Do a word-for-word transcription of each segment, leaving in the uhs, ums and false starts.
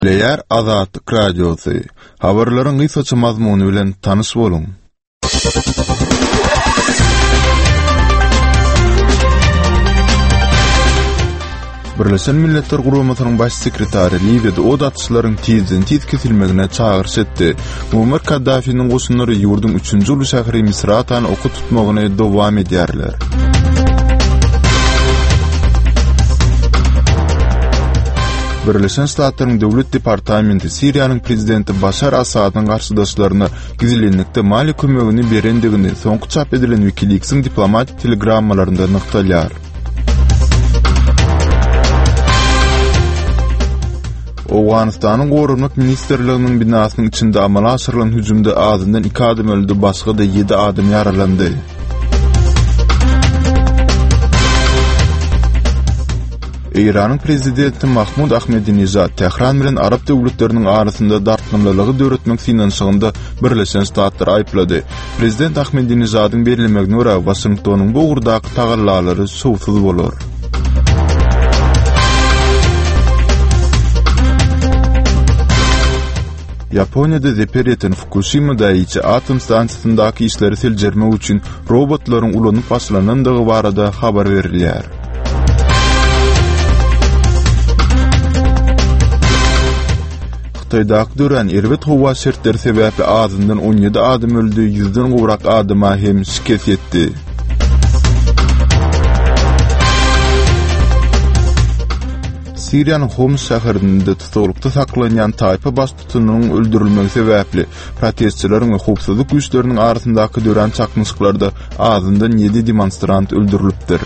Leýär Azatlyk Radiosu. Habarlaryň gysgaça mazmuny bilen tanış boluň. Birleşen Milletler Guramasynyň baş sekretary Libyada od atışlaryň tizden tiz kesilmegine çağırış etdi. Muammar Kaddafi'nin goşunlary ýurdun üçünji uly şäheri Misratany oky tutmagyna dowam edýärler. Birleşen Ştatlaryň Döwlet Departamenti Siriýanyň prezidenti Başar Asadyň garşydaşlaryna gizlenlikde mali kömegini berendigini soňky çap edilen WikiLeaks'in diplomatik telegrammalarynda nykdalýar. Owganystanyň Gorunmak Ministerliginiň binasynyň içinde amala aşyrylan hüjümde azyndan iki adam öldü, başga da ýedi adam ýaralandy. Iranyň prezidenti Mahmud Ahmadinejad Tehran bilen Arab döwletleriniň arasynda dartmanylygy döretmek finansyagynda Birleşen Ştatlar aýplady. Prezident Ahmadinejadyň berilmegine görä Washingtonyň bu gurdaky tagallalary sowsuz bolar. Japonya'da zeper eten Fukushima daýyçy atom stansiýasyndaky işleri seljermek üçin robotlaryň ulanyp başlanandygy barada habar berilýär. Xitoydaky dören erbet howa şertleri sebäpli azyndan on ýedi adam öldü, ýüzden gowrak adama hem şikes ýetdi. Siriýanyň Homs şäherinde tutulukda saklanýan taýpa başçysynyň öldürilmegi sebäpli protestçileriň we howpsuzlyk güýçleriniň arasyndaky dören çakmyşyklarda azyndan ýedi demonstrant öldürilipdir.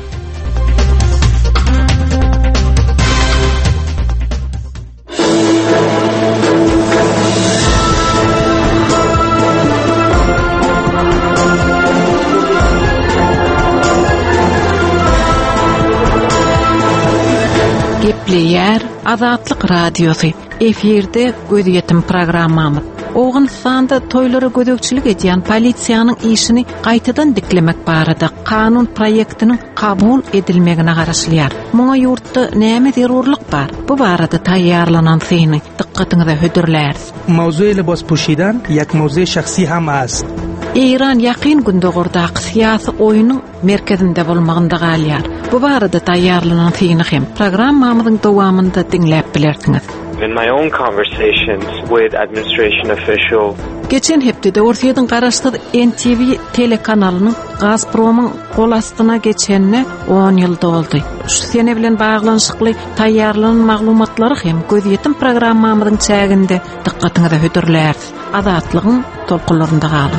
Gepleýär Azatlyk Radiosu. Eferde göz ýetim programmamyz. Owganystanda toýlara gödökçilik edýän polisiýanyň işini gaýtadan diklemek barada kanun proýektiniň kabul edilmegine garaşylýar. Muňa ýurtda näme zerurlyk bar? Bu barada taýýarlanan syny dikkatiňize hödürlär. Mawzuy libas poşidan ýak mawzuy şahsy ham az. İran ýakyn günde gordak syýasy oýunyň merkezinde bolmagynda galýar. Bu barada taýýarlanan syny hem programmamyzyň dowamynda dinläp bilersiňiz. In my own conversations with administration officials, geçen hepde Ortaýadan garaşdyk N T V telekanalynyň Gazpromyň gol astyna geçenine on ýyl doldy. Şu sene bilen baglanyşykly taýýarlanan maglumatlary hem göz ýetim programmamyzyň çäginde dikkatiňize hödürlär. Azatlygyň tolkunlarynda galyň.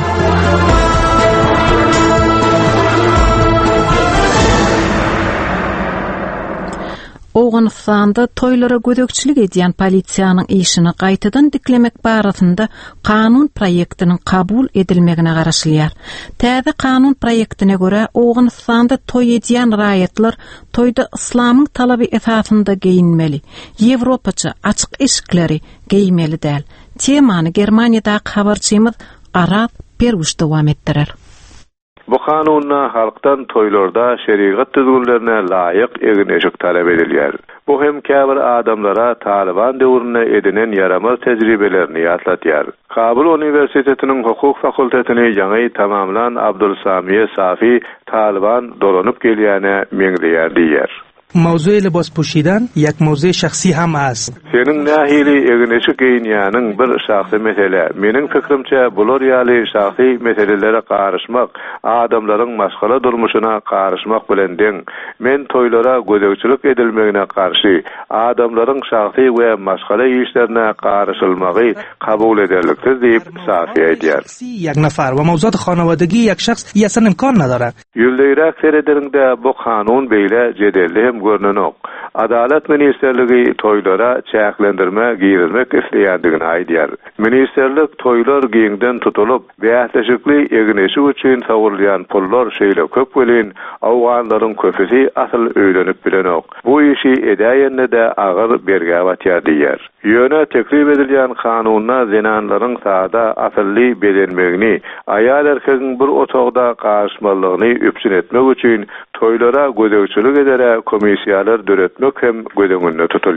Owganystanda toýlara gödökçilik edýän polisiýanyň işini gaýtadan diklemek barasynda kanun proýektiniň kabul edilmegine garaşylýar. Täze kanun proýektine görä Owganystanda toý edýän raýatlar toýda islamyň talaby esasynda geyinmeli. Ýewropaça açyk eşikleri geýmeli däl. Temany Germaniýadaky habarçymyz Arat Perwiş dowam etdirer. Bu kanunna halktan toylarda şeriat düzgünlerine laýyk egneşik talep edilýär. Bu hem käbir adamlara Taliban döwrüne edinen yaramaz tejribelerini ýatlatýar. Kabul Uniwersitetiniň hukuk fakultetini ýaňy tamamlan Abdulsamiye Safi Taliban dolanyp gelýäne meňdeýär diýär. Mawzuy libas poşidan ýak mawzuy şahsy ham az. Senin nähili egneşik geýinýäniň bir şahsy mesele. Meniň fikrimçe bular ýaly şahsy meselelere garaşmak, adamlaryň maşgala durmuşyna garaşmak bilen deň. Men toýlara gödökçilik edilmegine garşy, adamlaryň şahsy we maşgala işlerine garaşylmagy kabul ederlikdir diýip Safi aýdýar. Ýak nafar we mawzuat xanawadagy ýak şahs ýasyn imkan nadara. Ýüldeyrak serelerinde bu kanun beýle jedelli görnenok. Adalet Ministerligi toýlara çäklendirme giýrilmek isleýändigini aýdýar. Ministerlik toýlar giňden tutulup, bähleşikli egneşi üçin sagyrylýan pullar şeýle köp welin, awganlaryň köpüsi asyl öýlenip bilenok. Bu işi edäýände de agyr berge batýar diýär. Ýöne teklip edilýän kanunna zenanlaryň saada asylly bedenmegini, aýal erkegiň bir otogda gaşmalygyny üpsün etmek üçin toýlara gödökçilik edere komisiýalar döretmek hem gödöňünde tutulýar.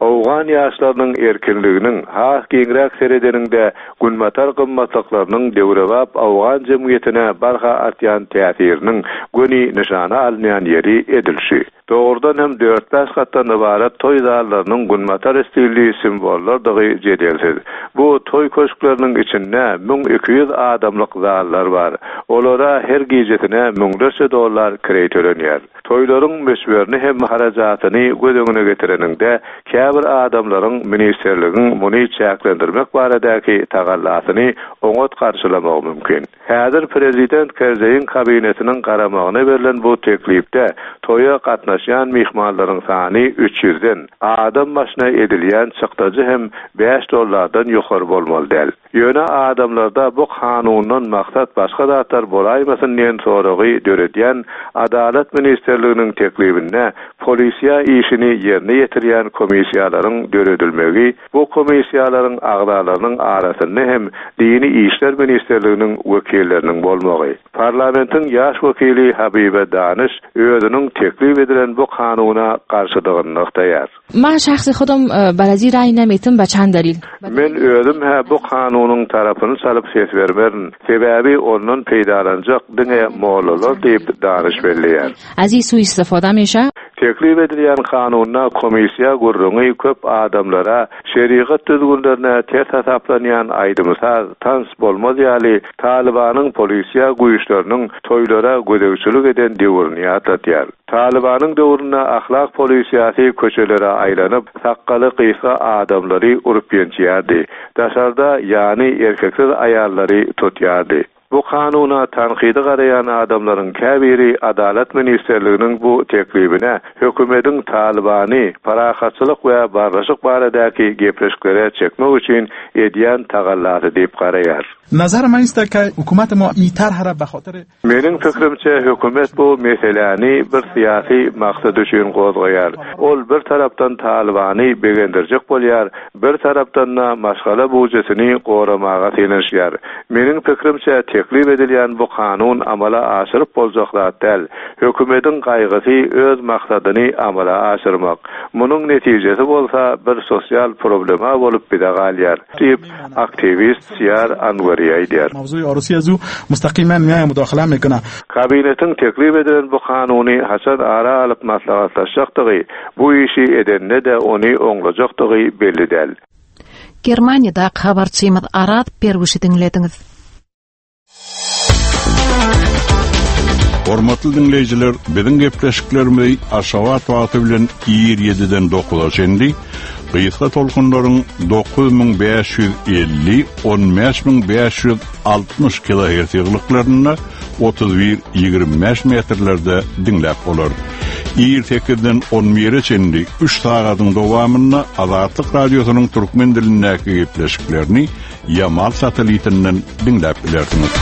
Awgan ýaşlarynyň erkinliginiň ha giňrek seredeninde günmatar gymmatlyklarynyň döwrebap awgan jemgyýetine barha atýan täsiriniň göni nişana alynýan ýeri edilşi. Doğrudan hem dört beş kattan ibaret toy zallarının günmatar stilli simbollar dağı jedelsiz. Bu toy köşklerinin içinde min iki yüz adamlık zallar var. Olara her gecetine minlerce dolar kire tölenýär. Toyların meşwerini hem harajatyny göz öňüne getireninde käbir adamlaryň ministerligiň muny çäklendirmek baradaky tagallasını oňat karşılamak mümkin. Häzir prezident Kerzeýin kabinetiniň garamagyna berilen bu teklipde toya gatnaşan mihmanlaryň sany üç yüzden adam başyna edilýän çykdyjy hem beş dollardan ýokary bolmaly däl. Ýöne adamlarda bu kanundan maksat başga zatlar bolaýmasyn diýen soragy döredýän Adalet Ministerliginiň teklibine polisiýa işini ýerine ýetirýän komissiýalaryň döredilmegi, bu komissiýalaryň agdalarynyň arasynda hem Dini İşler Ministerliginiň wekilleriniň bolmagy. Parlamentiň ýaş wekili Habibe Daniş özüniň teklip edilen bu kanuna karşıdygyny noktaýar. من شخصی خودم برازی رای نمیتم با چند دلیل. Men özüm ha bu kanunyň tarapyny salyp ses bermerin. Sebebi onun peýdalanjak diňe mollalar diýip danış berýär. از این سوء استفاده میشه؟ Teklip edilen kanunna komissiya gurruňy köp adamlara şeriat düzgünlerine ters hasaplanýan aýdymsaz tans bolmaz ýaly Talibanyň polisiýa güýçleriniň toýlara gödegçilik eden döwrüni ýatlatýar. Talibanyň döwrüne ahlak polisiýasy köçelere aýlanyp sakkaly kıysa adamlary urup ýençýärdi. Daşarda ýani erkeksiz aýallary tutýardy. Bu kanuna tanqidi garayan adamların käbiri Adalet Ministerliginiň bu teklibine hökümetiň Talibany parahatçylyk we barlaşyk baradaky gepleşiklere çekmek üçin edýän tagallasy diýip garaýar. نظر من است که حکومت ما این طرح را به خاطر Meniň fikrimçe hökümet bu meseleni bir siyasi maksat üçin gozgaýar. Ol bir tarapdan Talibany begendirjek bolýar, bir tarapdan da maşgala bujasyny goramaga selinýär. Meniň fikrimçe teklip edilýän bu kanun amala aşyryp boljaklar däl. Hökümetiň gaýgysy öz maksadyny amala aşyrmak. Munyň netijesi bolsa bir sosial problema bolup bidagalýar. diýip aktivist Siyar Anwar موضوع عروسی از او مستقیما میای مداخله میکنه. Kabinetin teklif edilen bu kanuni Hasan Ara alıp maslahatlaşacaktığı, bu işi edende de onu oňlajakdygy belli däl. Germaniýada habarçymyz Arat Perwişi dinlediňiz. Hormatly dinleýijiler, biziň gepleşiklerimiz Aşgabat wagty bilen ýigirme ýediden dokuza çendi. Gysga tolkunlaryň dokuz ming beş yüz elli on beş ming beş yüz altmış kilohertz ýygylyklaryna otuz bir ýygrimi beş metrlerde dinläp bolar. ýigirme sekizden on bire çendi üç sagatyň dowamyna Azatlyk radiosynyň türkmen dilindäki gepleşiklerini Yamal satelitinden dinläp bilersiňiz.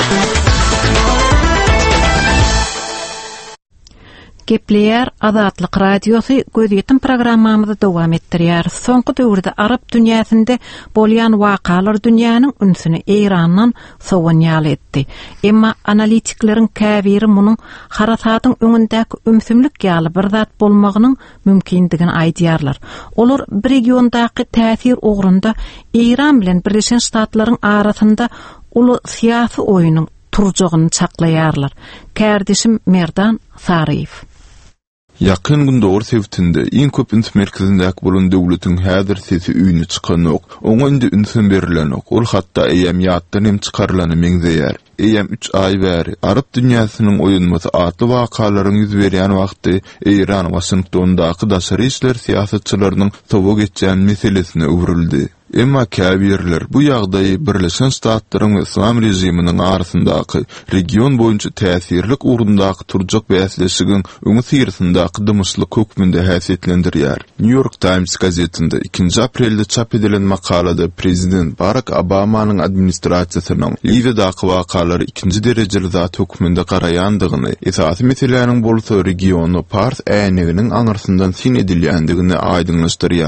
Gepleýär Azatlyk radiosy gözýetim programmamyzy dowam etdirýär. Soňky döwürde Arab dünýäsinde bolýan wakalar dünýäniň ünsüni Eýrandan sowunýal etdi. Emma analitiklerin käbiri munyň harasatyň öňündäki ümsümlik ýaly bir zat bolmagynyň mümkindigini aýdýarlar. Olar bir regiondaky täsir ugrunda Eýran bilen Birleşen Ştatlaryň arasynda uly syýasy oýunyň turjagyny çaklaýarlar. Kärdeşim Merdan Saryýew. Yakın gün doğru sevtinde en köp üns merkezindäki bolan döwletiň häzir sesi üýüne çykanok, oňa indi ünsün berilenok, ol hatda eýem ýatdan hem çykarlany meňzeýär. Eýem üç ay bäri Arab dünýäsiniň oýunmasy atly wakalaryň ýüz berýän wagty Eýran Washingtondaky daşary işler siýasatçylarynyň sowa geçýän meselesine öwrüldi. Emma käbirler bu ýagdaýy Birleşen Ştatlaryň we İslam rejiminiň arasyndaky region boýunça täsirlik urundaky turjak bäsleşigiň öňü syrysyndaky dymyşlyk hökmünde häsiýetlendirýär. New York Times gazetinde ikinji aprelde çap edilen makalada Prezident Barack Obamanyň administrasiýasynyň Libyadaky wakalary ikinji derejeli zat hökmünde garaýandygyny, esasy meseleleriň bolsa regiony Pars ähneginiň aňarsyndan sin edilýändigini aýdynlaşdyrýar.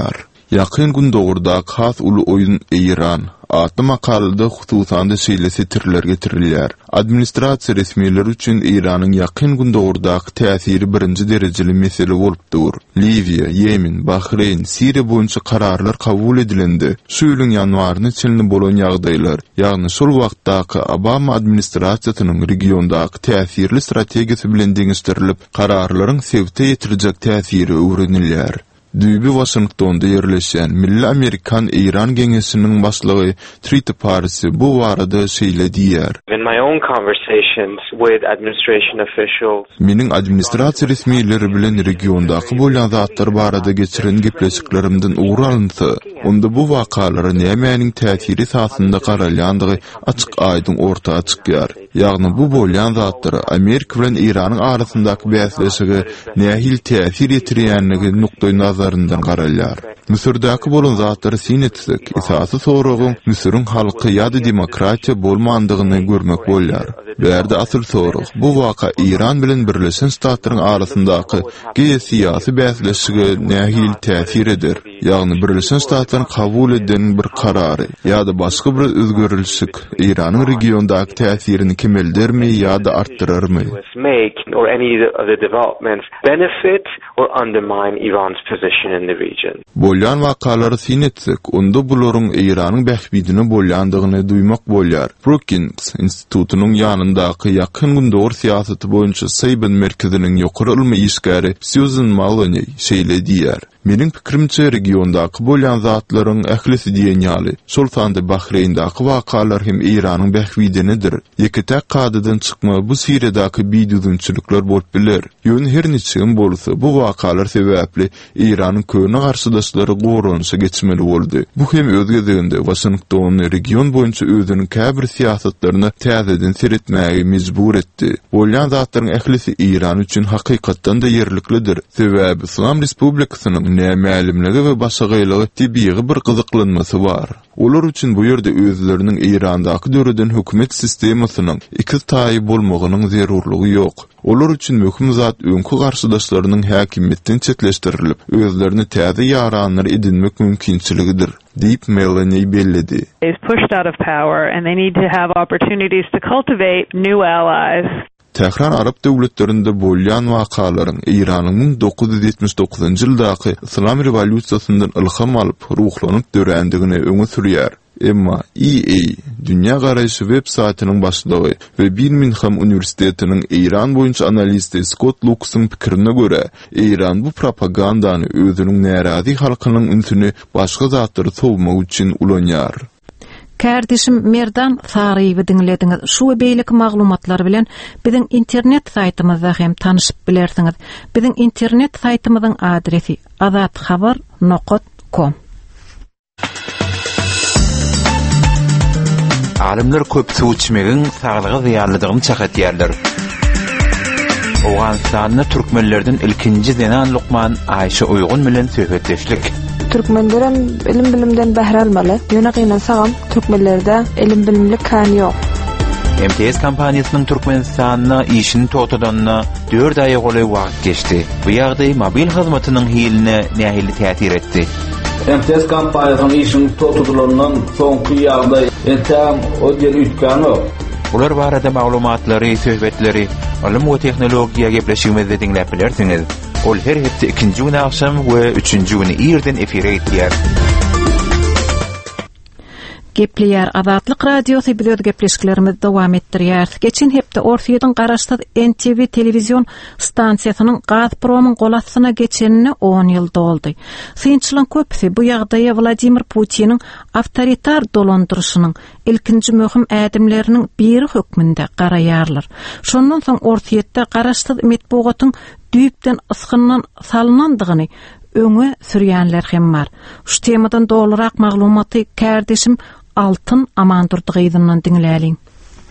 Yakın gün doğurda has ulu oyun İran adlı makalada hususan da şeýlesi tirler getirilýär. Administrasiýa resmiýetleri üçin İran'yň yakın gün doğurdaky täsiri birinji derejeli mesele bolupdyr. Liviya, Yemen, Bahreyn, Siriýa boýunça kararlar kabul edilendi. Şu ýylyň ýanwaryna çynly bolan ýagdaýlar, ýagny şol wagtdaky Obama administrasiýasynyň regiondaky täsirli strategiýasy bilen deňişdirilip, kararlaryň sebte ýetirjek täsiri öwrenilýär. Düýbi Washingtonda ýerleşen Milli Amerikan İran Geňesiniň başlygy Trita Parisi bu barada şeýle diýär. In my own conversations with administration officials, Meniň administrasiýa resmiýetleri bilen regiondaky bolan zatlar barada geçiren gepleşiklerimden ugur alındy. Onda bu wakalary nämeňiň täsiri esasynda garalýandygy açyk aýdyn ortaga çykýar. Ýagny bu bolan zatlar Amerika bilen İranyň arasyndaky bäsleşigi nähil täsir ýetirýänligi nukdaý nazaryndan garalýar. Misirdaky bolan zatlary sin etsek, esasy soragyň Misiriň halky ýa-da demokratiýa bolmandygyny görmek bolýar. Bärde asyl sorag bu waka İran bilen Birleşen Ştatlaryň arasyndaky geýsiýasy bäsleşigi nähil täsir eder. Ýagny Birleşen Ştatlaryň kabul eden bir karary ýa-da başga bir özgörülşik İranyň regiondaky täsirini kemeldermi ýa-da arttyrarmy? or any of the developments benefit or undermine Iran's position in the region. Bolyan wakalary sin etsek, onda bularyň Iranyň bähbidine bolýandygyny duýmak bolýar. Brookings Institutunyň ýanyndaky ýakyn gün dogry siýasaty boýunça Saybin merkeziniň ýokary ilmi işgäri Susan Maloney şeýle diýär. Meniň pikirimçe regiondaky bolýan zatlaryň ählisi diýen ýaly, şol sanda Bahreyndaky wakalar hem Iranyň bähbidinidir. Ýeketäk kadadan çykma bu Siriýadaky biýdüzünçilikler bolup biler. Ýöne her niçin bolsa bu wakalar sebäpli Iranyň köne garşydaşlary gorunşa geçmeli boldy. Bu hem özgedeginde Washington region boýunça özüniň käbir siýasatlaryny täzeden seretmäge mejbur etdi. Bolýan zatlaryň ählisi İran üçin hakykatdan da ýerliklidir. Sebäbi İslam Respublikasynyň nämälimligi we başgaýlygy tibiýi bir gyzyklanmasy bar. Olar üçin bu ýerde özleriniň İrandaky döredin hökümet sistemasynyň iki taýy bolmagynyň zerurlygy ýok. Olar üçin möhüm zat öňkü garşydaşlarynyň häkimetden çetleşdirilip, özlerini täze ýaranlar edinmek mümkinçiligidir, diýip Melanie bellidi. Is pushed out of power and they need to have opportunities to cultivate new allies. Tehran Arap döwletlerinde bolýan wakalaryň Iranyň ming dokuz ýüz ýetmiş dokuzynjy ýyldaky Islam rewolýusiýasyndan ilham alyp ruhlanyp dörendigini öňe sürýär. Emma E A Dünya Garaýşy web saýtynyň başlygy we Birmingham Uniwersitetiniň İran boýunça analisti Scott Lukesyň pikirine görä, İran bu propagandany özüniň närazy halkynyň ünsüni başga zatlary sowmak üçin ulanýar. Kardeşim Merdan Sariýewi dinlediňiz. Şu beýlik maglumatlar bilen biziň internet saýtymyzda hem tanyşyp bilersiňiz. Biziň internet saýtymyzyň adresi azat habar nokta com. Alimler köp suw içmegiň saglyga ziýanlydygyny çakat-ýerler. Owganistanyň türkmenlerden ilkinji Zenan Lukman Aýşe Uygun bilen söhbetleşdik. Türkmenlerim ilim bilimden bähre almaly. Ýöne gynansaňam türkmenlerde ilim bilimlik kan ýok. M T S kompaniýasynyň Türkmenistanyna işini totadanna dört aý goly wagt geçdi. Bu ýagdaý mobil hyzmatynyň hiline nähili täsir etdi. M T S kompaniýasynyň işini totadandan soňky ýagdaý etem o ýer ütkäni. Bular barada maglumatlary, söhbetleri, ilim we tehnologiýa gepleşigimizde dinläp bilersiňiz. Ol her hepsi ikinci gün akşam ve üçüncü günü irden efire etdiler. Gepleýär Azatlyk radiosu bilen gepleşiklerimiz dowam etdirýär. Geçen hepde Orfiýodyň garaşdy N T V televizion stansiýasynyň Gazpromyň golasyna geçenine on ýyl doldy. Synçylyň köpsi bu ýagdaýa Vladimir Putiniň awtoritar dolandyrşynyň ilkinji möhüm ädimleriniň biri hökmünde garaýarlar. Şondan soň Orfiýotda garaşdy metbugatyň düýpden ysgyndan salynandygyny öňe sürýänler hem bar. Şu temadan dolurak maglumaty kardeşim Altın Amandurdygyňdan dinläliň.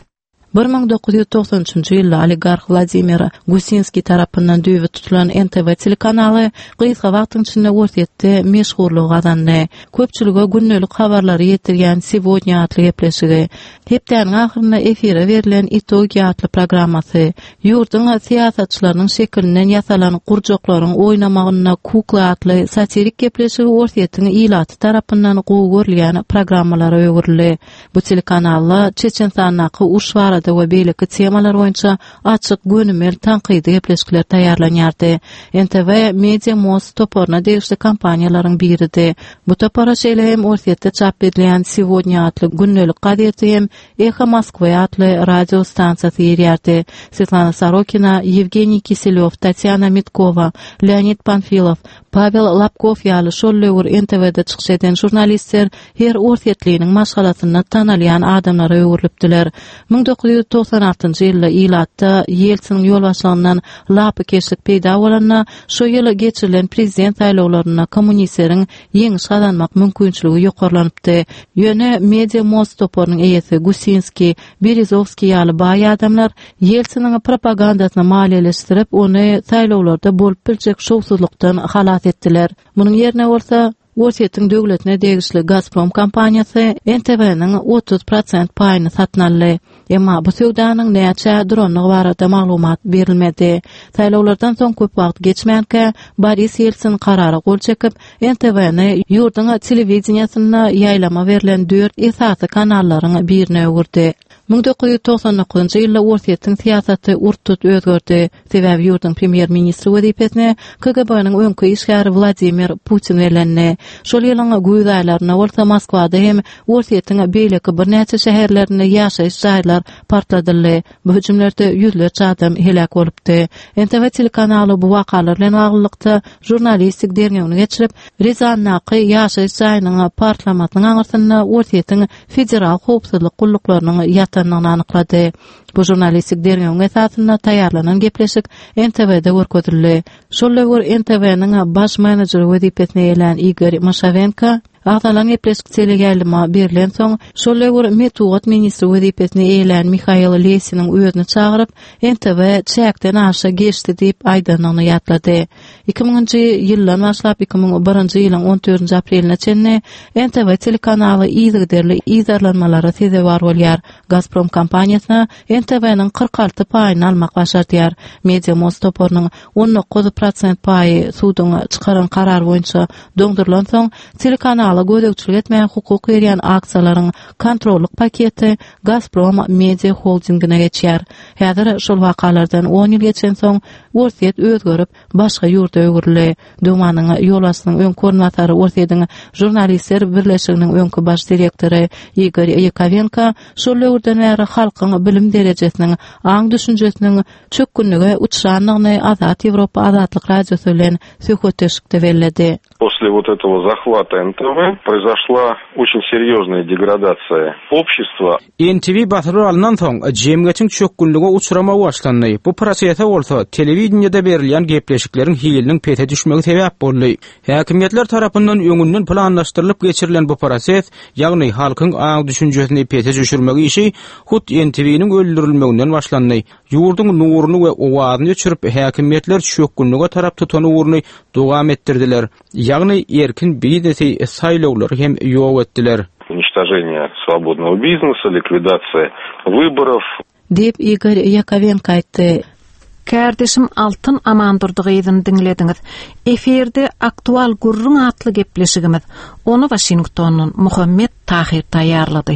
bir ming dokuz yüz doksan üçinchi ýylda oligark Vladimir Gusinski tarapyndan düýbi tutulan N T V telekanaly gysga wagtyň içinde ortatdy meşhurlyk kazandy. Köpçülüge günnelik habarlary ýetirýän Сегодня atly gepleşigi, hepden ahyrynda efire berilen Itogi atly programmasy, ýurtyň siýasatçylarynyň şeklinden ýasalan gurjaklaryň oýnamagyna Kukla atly satirik gepleşigi ortatyň ilaty tarapyndan gowy görülýän programmalary öwürli. Bu telekanalda Çeçenistanaky uşwara we beýleki temalar boýunça açyk gönümel tanqydy gepleşikler taýýarlanýardy. N T V Media Most toporuna degişli kampaniýalaryň biridi. Bu topora şeýle hem ortatda çap edilen Сегодня atly günnelik gazety hem Echo Moskva atly radio stansiýasy ýerýärdi. Svetlana Sorokina, Yevgeniy Kiselyov, Tatiana Mitkova, Leonid Panfilov, Pavel Lapkov ýaly şollewur N T V'de çykyş eden jurnalistler her ortatlygynyň maşgalatyny tanalýan adamlara öwürlipdiler. ming dokuz yüz doksan altynjy ýylda Ilatda Yeltsiniň ýolbaşlygyndan lapy keşlik peýda bolanyna şo ýyly geçirilen prezident saýlawlaryna kommunistleriň ýeňiş kazanmak mümkinçiligi ýokarlanypdy. Ýöne Media Most toporunyň eýesi Gusinski, Berezovski ýaly baý adamlar Yeltsiniň propagandasyny maliýeleşdirip, ony saýlawlarda bolup biljek şowsuzlukdan halat etdiler. Munyň ýerine bolsa Ortatyň döwletine degişli Gazprom kompaniýasy N T V'niň otuz prosent paýyny satyn aldy. Emma bu söwdanyň näçe duranlygy barada maglumat berilmedi. Saýlawlardan soň köp wagt geçmänkä Boris Yeltsin karary gol çekip N T V'ni ýurtyň telewizionýasyna ýaýlama berilen dört esasy kanallaryň birine öwürdi. ming dokuz yüz doksan dokuzunjy ýylda ortatyň siýasaty urtut özgördi. Sebäbi ýurtyň premier ministri wezipesine K G B'niň öňkü işgäri Vladimir Putin belenni. Şol ýylyň güýdaýlaryna bolsa Moskwada hem ortatyň beýleki bir näçe şäherlerinde ýaşaýyş jaýlar partladyly. Bu hüjümlerde ýüzlerçe adam helak bolupdy. N T V telekanaly bu wakalar bilen aglykda jurnalistik derňegini geçirip, Rezannaky ýaşaýyş jaýynyň partlamatynyň aňyrsyna ortatyň federal howpsuzlyk gulluklarının ýatanlygyny anyklady. Bu jurnalistik derňegiň esasyna taýýarlanan gepleşik N T V'de görkezildi. Şollewur N T V'niň baş menedjeri wezipesine ýelen Igor Mashavenko Ağdalan gepleşik telegelma berilen soň şollewur Metuat ministri wezipesine ýelen Mikhail Lesiniň özüni çagyryp N T V çäkden aşa geçdi diýip aýdanyny ýatlady. iki miňinji ýyldan başlap iki miň birinji ýylyň on dördünji apreline çenli N T V telekanaly ýygyderli ýyzarlanmalary seze bar bolýar. Gazprom kompaniýasyna N T V'niň kırk altı paýyny almak başardýar. Media Most toporunyň on dokuz prosent paýy suwdyň çykaran karar boýunça doňdurulan soň telekanaly gödekçilik etmeýän hukuk berýän aksiýalaryň kontrollyk paketi Gazprom Media Holdingine geçýär. Häzir şol wakalardan on ýyl geçen soň ortat özgörüp başga ýurda öwürli. Dumanyň ýolbaşynyň öň koordinatary ortatyň jurnalistler birleşiginiň öňkü baş direktori Igor Yakovenko şol ýurdan bäri halkyň bilim derejesiniň aň düşünjesiniň çökkünlüge uçranlygyny Azat Ýewropa Azatlyk radiosu bilen söhbetleşikde bellädi. После вот этого захвата N T V произошла очень серьезная деградация общества. N T V batırı alınan soň jemgyýetiň çökkünlüge uçrama başlandy. Bu prosesde bolsa telewizionyada berilýän gepleşikleriň hiliniň pete düşmegi sebäp boldy. Häkimiýetler tarapyndan öňünden planlaşdyrylyp geçirilen bu proses, ýagny halkyň aň düşünjesini pete düşürmegi işi hut N T V'niň öldürilmeginden başlandy. Ýurdyň nuruny we owazyny öçürip häkimiýetler çökkünlüge tarap tutan uruny dowam etdirdiler. Ягны эркин бизнеси сайлоолор hem ýok etdiler. Уничтожение свободного бизнеса, ликвидация выборов. Дип Игорь Яковенко aýtdy. Kärdeşim Altyn Amandurdygyny diňlediňiz. Eferde aktual gurrun atly gepleşigimiz. Onu Washingtondan Muhammed Tahir taýýarlady.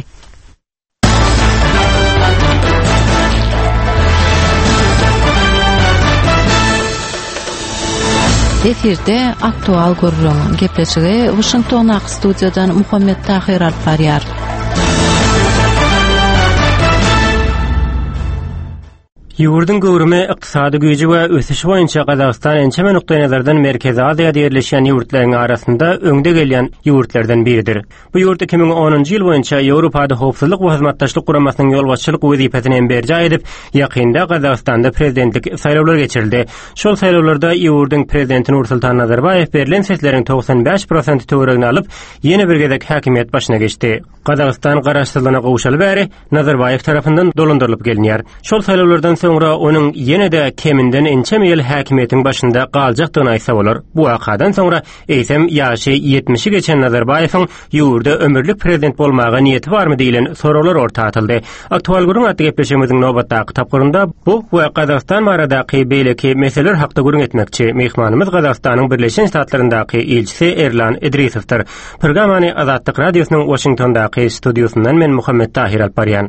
Eferde aktual gurrun gepleşigi Washington studiýadan Muhammed Tahir alyp barýar. Ýurdun gowrumy ykdysady güýji we ösüşi boýunça Gazagystan ençeme nukta nazardan Merkezi Aziýada ýerleşýän ýurtlaryň arasynda öňde gelýän ýurtlardan biridir. Bu ýurt iki ming onunçy ýyl boýunça Ýewropada howpsuzlyk we hyzmatdaşlyk guramasynyň ýolbaşçylyk wezipesini berjä edip, ýakynda Gazagystanda prezidentlik saýlawlary geçirildi. Şol saýlawlarda ýurdun prezidenti Nursultan Nazarbayew berilen sesleriň toksan beş prosent töweregini alyp, ýene bir gezek häkimiýet başyna geçdi. Gazagystan garaşsyzlygyna gowuşaly bäri Nazarbayew tarapyndan dolandyrylyp gelýär. Şol saýlawlardan sonra onun yine de keminden ençeme ýyl häkimiýetiň başynda galjakdygyny aýsa bolar. Bu wakadan sonra eýsem ýaşy ýetmişi geçen Nazarbayewiň ýurda ömürlük prezident bolmaga niýeti barmy diýilen sorawlar ortaga atyldy. Aktual gurun atdy gepleşigimiziň nobatdaky tapgyrynda bu we Gazagystan baradaky beýleki meseleler hakda gurun etmekçi mehmanymyz Gazagystanyň Birleşen Ştatlaryňdaky elçisi Erlan Edrisowdyr. Programmany Azatlyk radiosynyň Washingtondaky studiýasyndan men Muhammed Tahir Alparyan.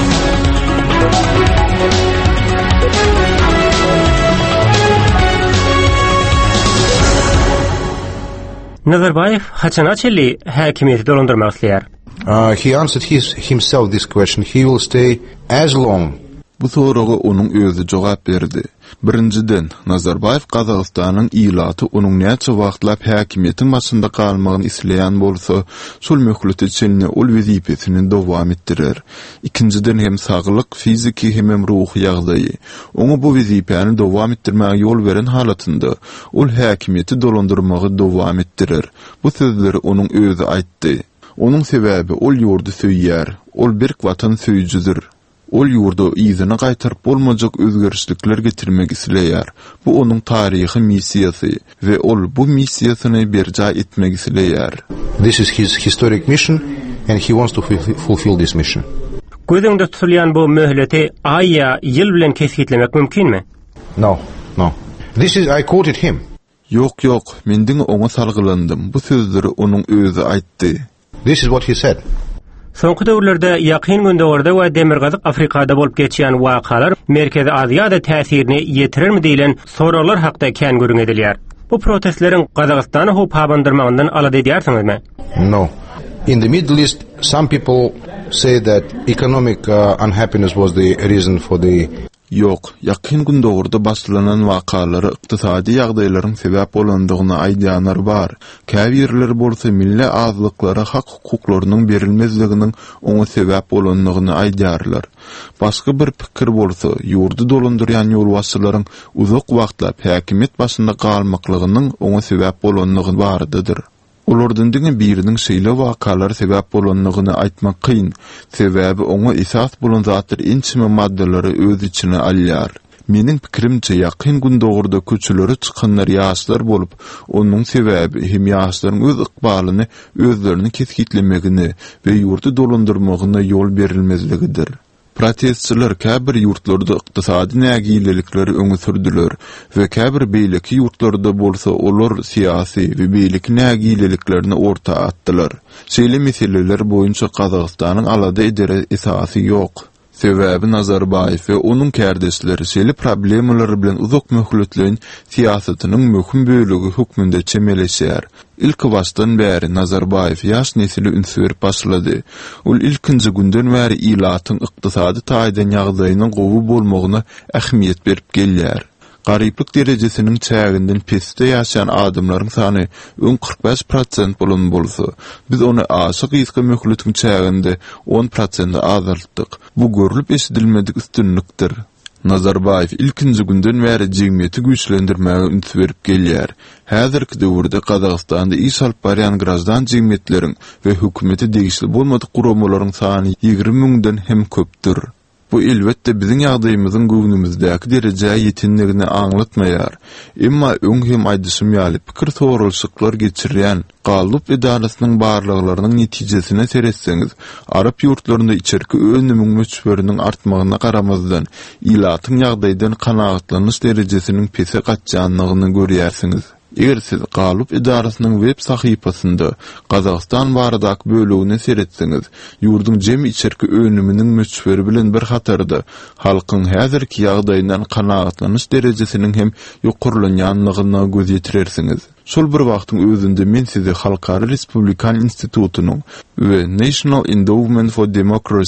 Nazarbayev haçan açyly häkimiýeti dolandyrmak isleýär. Uh, he answered his, himself this question. He will stay as long. Bu soraga onun özü jogap berdi. Birinciden, Nazarbayev Gazagystanyň ýylaty onuň näçe wagtlap häkimiýetiň başynda galmagyny isleýän bolsa, şol möhlet içinde ol wezipesini dowam etdirer. İkinciden, hem saglyk, fiziki hem ruhy ýagdaýy oňa bu wezipeni dowam etdirmäge ýol beren halatynda ol häkimiýeti dolandyrmagy dowam etdirer. Bu sözleri onuň özü aýtdy. Onuň sebäbi ol ýurdu söýýär, ol bir watan söýüjüdir. Ol ýurda ýyzyna gaýtaryp bolmajak özgerişlikler getirmek isleýär. Bu onuň taryhy missiýasy we ol bu missiýasyny berjä etmek isleýär. This is his historic mission and he wants to fulfill this mission. Gözüňde tutulýan bu möhleti aýya ýyl bilen kesgitlemek mümkinmi? No, no. This is I quoted him. Ýok, ýok, men diňe oňa salgylandym. Bu sözleri onuň özü aýtdy. This is what he said. Soňky döwürlerde ýakyn gündegorda we demirgazyk Afrikada bolup geçýän wakalar Merkezi Aziýada täsirini ýetirermi diýilen sorawlar hakda kän görüň edilýär. Bu protestleriň Gazagystany hop habandyrmagyndan alady edýärsiňizmi? No. In the Middle East, some people say that economic uh, unhappiness was the reason for the Yok, yakın gün doğurda başlanan vakaları iqtisadi ýagdaýlaryň sebäp bolandygyny aýdýanlar bar. Käbirler bolsa milli azlyklara hak hukuklarynyň berilmezliginiň oňa sebäp bolandygyny aýdýarlar. Başga bir pikir bolsa, ýurdu dolandyrýan ýolbaşçylaryň uzak wagtlap häkimiýet başynda galmaklygynyň oňa sebäp bolandygy bardydyr. Olardan diňe biriniň şeýle wakalar sebäp bolandygyny aýtmak kyn. Sebäbi oňa esas bolan zatlar ençime maddelary öz içine alýar. Meniň pikirimçe ýakyn gün dogurda köçülere çykanlar ýaşlar bolup, onuň sebäbi hem ýaşlaryň öz ykbalyny özlerini kesgitlemegini we ýurdu dolandyrmagyna ýol berilmezligidir. Protestçiler käbir ýurtlarda ykdysady nägiýlikleri öňe sürdiler we käbir beýleki ýurtlarda bolsa olar siýasy we beýleki nägiýliklerini ortaga atdylar. Şeýle meseleler boýunça Gazagystanyň alada edere esasy ýok. Sebäbi Nazarbayew we onuň kärdeşleri şeýle problemler bilen uzak möhletleň siýasatynyň möhüm bölegi hukmunda çemeleşýär. İlk başdan bäri Nazarbayew ýaş nesili ünsür başlady. Ol ilkinji günden bäri ýylatyň ykdysady taýdan ýagdaýynyň gowy bolmagyna ähmiýet berip gelýär. Garyplyk derejesiniň çäginden pesde ýaşaýan adamlaryň sany on kırk beş prosent bolan bolsa, biz ony aşyk ýyska möhletiň çäginde on prosent azaltdyk. Bu görülip eşidilmedik üstünlükdir. Nazarbayew ilkinji günden bäri jemgyýeti güýçlendirmäge üns berip gelýär. Häzirki döwürde Gazagystanda iş alyp barýan grazdan jemgyýetleriň we hökümeti degişli bolmadyk guramalaryň sany ýygrimi miňden hem köpdür. Bu elbetde biziň ýagdaýymyzyň göwnümizdäki derejä ýetinligini aňlatmaýar. Emma öň hem aýdyşym ýaly pikir sorulşyklar geçirýän galyp edarasynyň barlyklarynyň netijesine seretseňiz, Arap ýurtlarynda içerki önümüň möçberiniň artmagyna garamazdan ýylatyň ýagdaýdan kanagatlanýan derejesiniň pese gatjanlygyny görýärsiňiz. Eger siz galyp edarasynyň web sahypasynda Gazagystan baradaky bölegini seretseňiz, ýurdun jemi içerki önüminiň möçberi bilen bir hatarda halkyň häzirki ýagdaýyndan kanagatlanýan derejesiniň hem ýokurlanýanlygyna göz ýetirersiňiz. Şol bir wagtyň özünde men sizi Halkara Respublikan Institutunyň we National Endowment for Democracy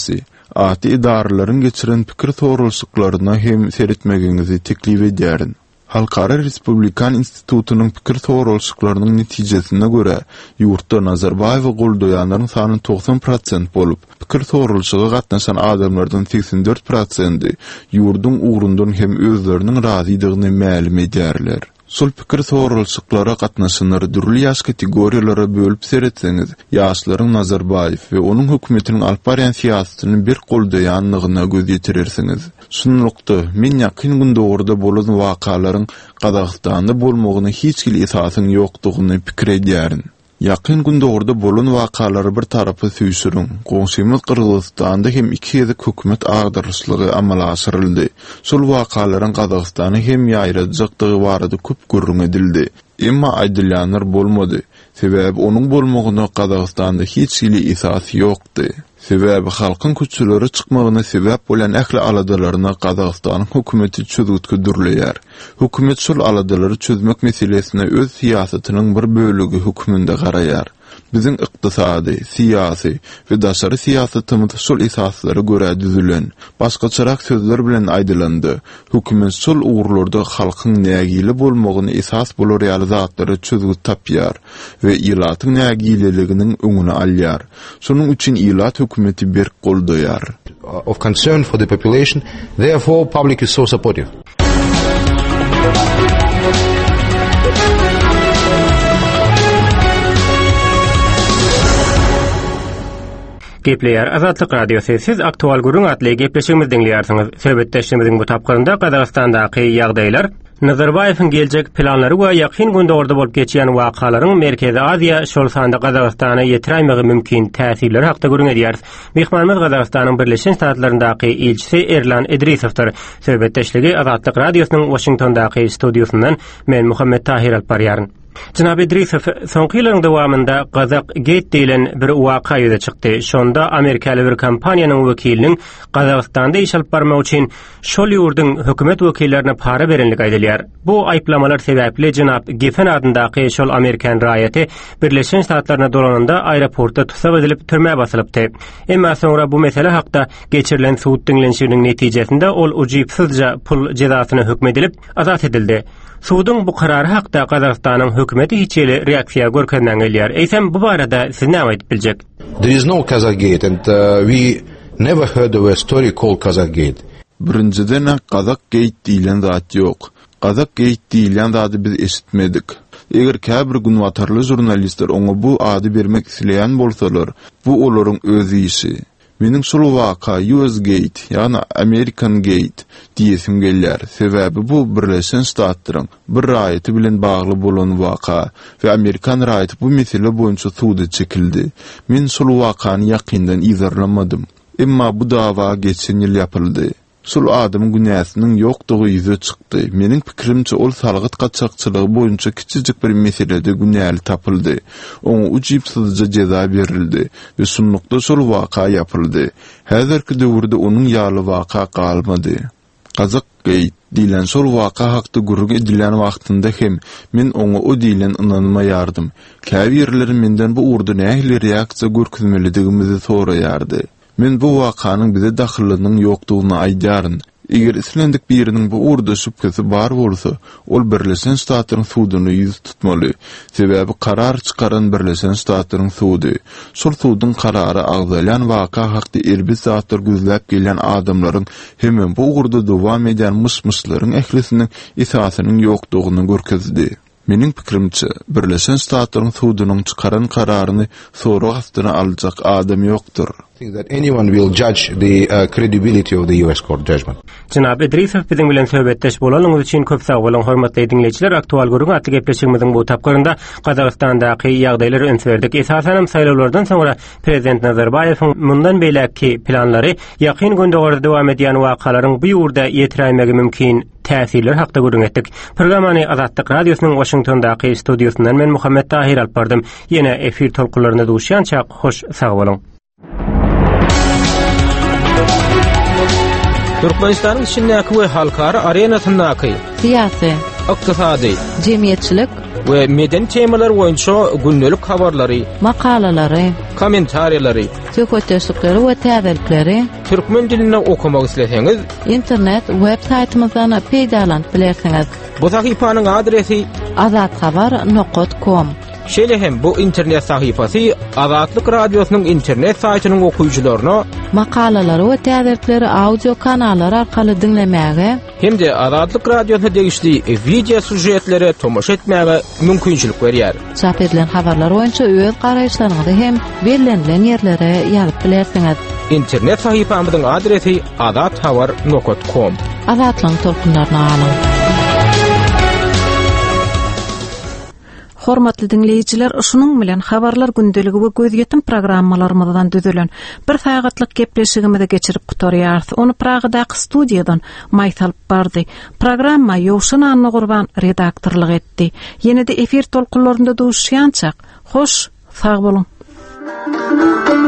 Ati idaralaryň geçiren pikir sorulşyklaryna hem seretmegiňizi teklip edýärin. Halkara Respublikan Institutunyň pikir sorulşyklarynyň netijesine görä, ýurtda Nazarbaýew goldaýanlaryň sany doksan prosent bolup, pikir sorulşyga gatnaşan adamlardan seksen dört prosenti ýurdun ugrundan hem özleriniň razydygyny ma'lum edýärler. Sul pikir sorulşyklara gatnaşanlar dürli ýaş kategoriýalara bölüp seretseňiz, ýaşlaryň Nazarbaýew we onuň hökümetiniň alyp barýan siýasatyny bir goldaýanlygyna göz ýetirirsiniz. Şunlukda men ýakyn günde orada bolan wakalaryň Gazagstanda bolmagyny hiç kili esasyň ýokdugyny pikir edýärin. Ýakyn günde orada bolan wakalary bir tarapy süýsüriň. Goňşymyz Kyrgyzstanda hem iki ýerde hökümet agdaryslygy amala asyryldy. Şol wakalaryň Gazagstany hem ýaýrajakdygy barada köp gürrüň edildi. Emma aýdylýanlar bolmady. Sebäbi onuň bolmagyna Gazagstanda hiç kili esasy ýokdy. Sebäbi halkyň köçüleri çykmagyna sebäp bolan ähli aladalaryna Gazagstanyň hökümeti çözgütke dürleýär. Hökümet şol aladalary çözmek meselesine öz siýasatynyň bir bölegi hökümünde garaýar. Biziň ykdysady, siýasy we daşary siýasatymyz şol esaslara görä düzülen. Başgaçarak sözler bilen aýdylandy. Hökümet şol ugrlarda halkyň nägili bolmagyny esas bolar realizatlary çözgüt tapýar we ýylatyň nägililiginiň öňüne alýar. Şonuň üçin ýylat hökümeti berk goldaýar. Of concern for the population, therefore public is so supportive. Gepleýär Azatlyk radiosu. Siz aktual gurun atly gepleşigimiz dinleýärsiňiz. Söhbetdeşigimiziň bu tapgyrynda Gazagstandaky ýagdaýlar, Nazarbaýewiň geljek planlary we ýakyn günde orada bolup geçýän wakalaryň Merkezi Aziýa şol sanda Gazagstana ýetirmegi mümkin täsirleri hakda gurun edýär. Mehmanymyz Gazagstanyň Birleşen Ştatlaryndaky elçisi Erlan Edrisowdyr. Söhbetdeşligi Azatlyk radiosynyň Washingtondaky studiosyndan men Muhammed Tahir alparýaryn. Jynap Edrisow, soňky ýyllaryň dowamında Gazak Gate diýilen bir waka ýüze çykdy. Şonda Amerikaly bir kompaniýanyň wekiliniň Gazagstanda iş alyp barmak üçin şol ýurdun hökümet wekillerine para berenligi aýdylýar. Bu aýplamalar sebäpli Jynap Geffen adyndaky şol Amerikan raýaty Birleşen Ştatlaryna dolananda aeroportda tutsak edilip türmäge basylypdy. Emma soňra bu mesele hakda geçirilen suwut diňlenşiginiň netijesinde ol ujypsyzja pul jezasyna hökmedilip azat edildi. Suwudyň bu karary hakda Gazagstanyň hökümeti hiçeli reaksiýa görkezden gelýär. Eýsem bu barada siz näme aýdyp biljek? There is no Kazakh-Gate and uh, we never heard of a story called Kazakh-Gate. Birinciden Kazakh-Gate diýilen zat ýok. Kazakh-Gate diýilen zady biz eşitmedik. Eger käbir gün watarly jurnalistler oňa bu ady bermek isleýän bolsalar, bu olaryň öz işi. Mening şol waka U S Gate, ýani American Gate diýesim gelýär. Sebäbi bu Birleşen Ştatlaryň bir raýaty bilen bagly bolan waka we Amerikan raýaty bu mesele boýunça suwda çekildi. Men şol wakany ýakyndan izarlamadym. Emma bu dawa geçen ýyl ýapyldy. Şol adamyň günäsiniň ýokdugy ýüze çykdy. Meniň pikirimçe ol salgyt gaçakçylygy boýunça kiçijik bir meselede günäli tapyldy. Oňa ujypsyzja jeza berildi we şunlukda şol waka ýapyldy. Häzirki döwürde onuň ýaly waka galmady. Kazakh-Gate diýilen şol waka hakda gurrun edilen wagtynda hem men oňa o diýilen ynanmaýardym. Käbir ýerler menden bu urda nähili reaksiýa görkezmelidigimizi soraýardy. Men bu wakanyň bize dahylynyň ýokdugyny aýdýaryn. Eger islendik biriniň bu urda şüphesi bar bolsa, ol Birleşen Ştatlaryň suwudyny ýüz tutmaly. Sebäbi karar çykaran Birleşen Ştatlaryň suwudy. Şol suwudyň karary agdalan waka hakda elbet zatlar gözläp gelen adamlaryň hemen bu urda dowam eden mysmyslaryň ählisiniň esasynyň ýokdugyny görkezdi. Mening pikirimçe, Birleşen Ştatlaryň suwudynyň çykaran kararyny soru astyna aljak adam ýokdur. I think that anyone will judge the uh, credibility of the U S court judgment. Jynap Edrisow biziň bilen söhbetdeş bolanyňyz üçin köp sag bolan hormatly dinleýijiler. Aktual gurun atly gepleşigimiziň bu tapgyrynda Gazagstandaky ýagdaýlary öňsürdik. Esasanam saýlawlardan soňra Prezident Nazarbaýewiň mundan beläki planlary ýakyn günde orada dowam edýän wakalaryň bu ýurda ýetirmegi mümkin täsirler hakda gurun etdik. Programmany Azatlyk radiosynyň Washingtondaky studiosundan men Muhammed Tahir alpardym. Ýene efir tolkunlaryna duşýança hoş sag bolun. Türkmenistanyň içindäki we halkara arenasyndaky siyasi, ykdysady, jemgyýetçilik we meden temalar boýunça günnelik habarlary, makalalary, kommentariýalary, söhbetleşikleri we täzelikleri türkmen diline okumak isleseňiz, internet web saytymyzdan peýdalanyp bilersiňiz. Bu sahypanyň adresi azatxabar nokta com. Şeýle hem bu internet sahypasy Azatlyk radiosynyň internet saýtynyň okuyjylaryna makalalary we täzelikleri audio kanallar arkaly dinlemäge hem-de Azatlyk radiosyna degişli video sujetlere tomoş etmäge mümkinçilik berýär. Çap edilen habarlar boýunça öz garaýşlaryňyzy hem belirlenilen ýerlere ýazyp bilersiňiz. İnternet sahypamyzyň adresi azatxabar nokta com. Azatlyň tolkunlaryna alyň. Hormatly dinleyijiler, şunuň bilen habarlar gündeligi we göz ýetim programmalarymyzdan düzülen bir sagatlyk gepleşigimizi geçirip gutarýarys. Onu Pragadaky studiýadan maýtalyp bardy. Programma Ýowşan Anna Gurban redaktorlyk etdi. Ýene-de efir tolkunlarynda duşýançak. Hoş, sag bolun.